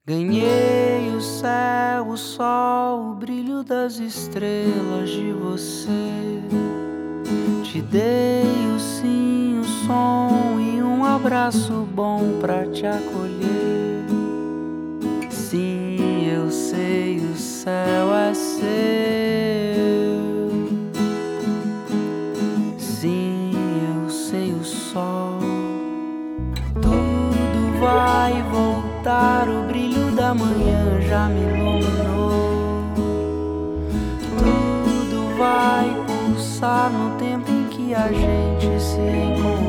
Ganhei o céu, o sol, o brilho das estrelas de você. Te dei o sim, o som e um abraço bom pra te acolher. Sim, eu sei, o céu é seu. Sim, eu sei, o sol. Tudo vai voltar, o brilho da manhã já me iluminou. Tudo vai pulsar no tempo em que a gente se encontrou.